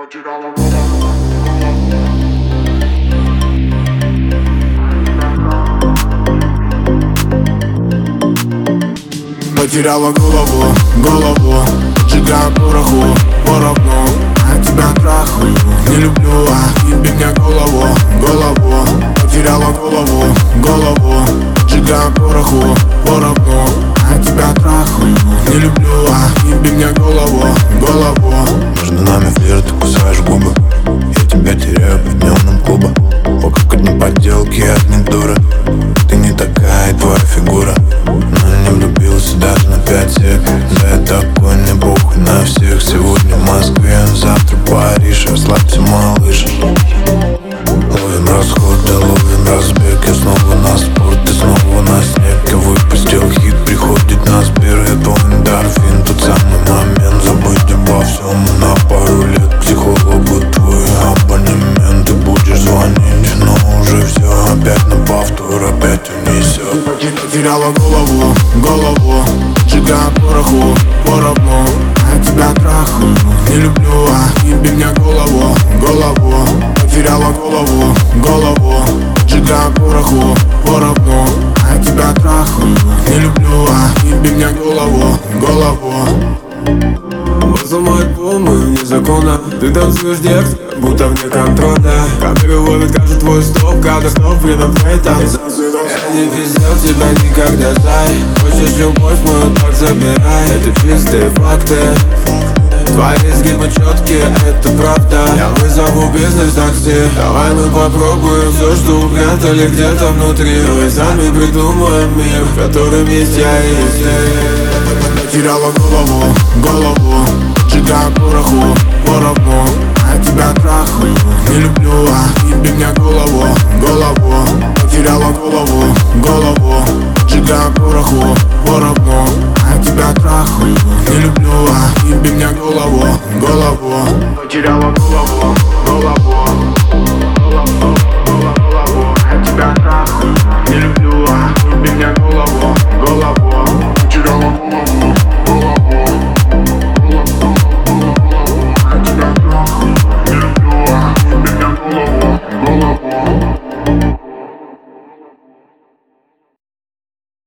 Потеряла голову, сжигаю пороху, поровну. А тебя трахаю, не люблю, еби мне голову. Потеряла голову, сжигаю пороху, поровну. А тебя трахаю, не люблю, еби мне голову. Между нами флирт, ты кусаешь губы. Я тебя теряю по дневным клуба. Вокруг одни подделки, одни дуры. Ты не такая, твоя фигура. Но я не влюбился даже на 5 сек. Да я такой, не похуй на всех. Сегодня в Москве, завтра Париж. Расслабься, малыш. Ловим расход, да ловим разбег. Я снова на спорт, ты снова на снег. Я выпустил хит, приходит на Сбер. Я твой эндорфин, тот самый момент. Забыть обо всем на пару лет. К психологу твой абонемент. Ты будешь звонить, но уже все опять на повтор, опять унесет. Потеряла голову, сжигаю пороху, поровну. А тебя трахаю, не люблю, еби мне голову. Потеряла голову, сжигаю пороху, поровну. А тебя трахаю, не люблю, еби мне голову. Взломать по-моему незаконно. Ты танцуешь дерзко, будто вне контроля. Камеры ловит каждый твой стоп, когда снова время фейта. Я не пиздел тебя никогда, зай. Хочешь любовь мою, так забирай. Это чистые факты. Твои изгибы четкие, это правда. Я вызову бизнес-такси. Давай мы попробуем все, что упрятали где-то внутри. Мы сами придумаем мир, в котором есть я и есть ты. Потеряла голову, сжигаю пороху, поровну. А тебя трахаю, не люблю, еби мне голову. Потеряла голову, сжигаю пороху, поровну. А тебя трахаю, не люблю, еби мне голову. Потеряла голову.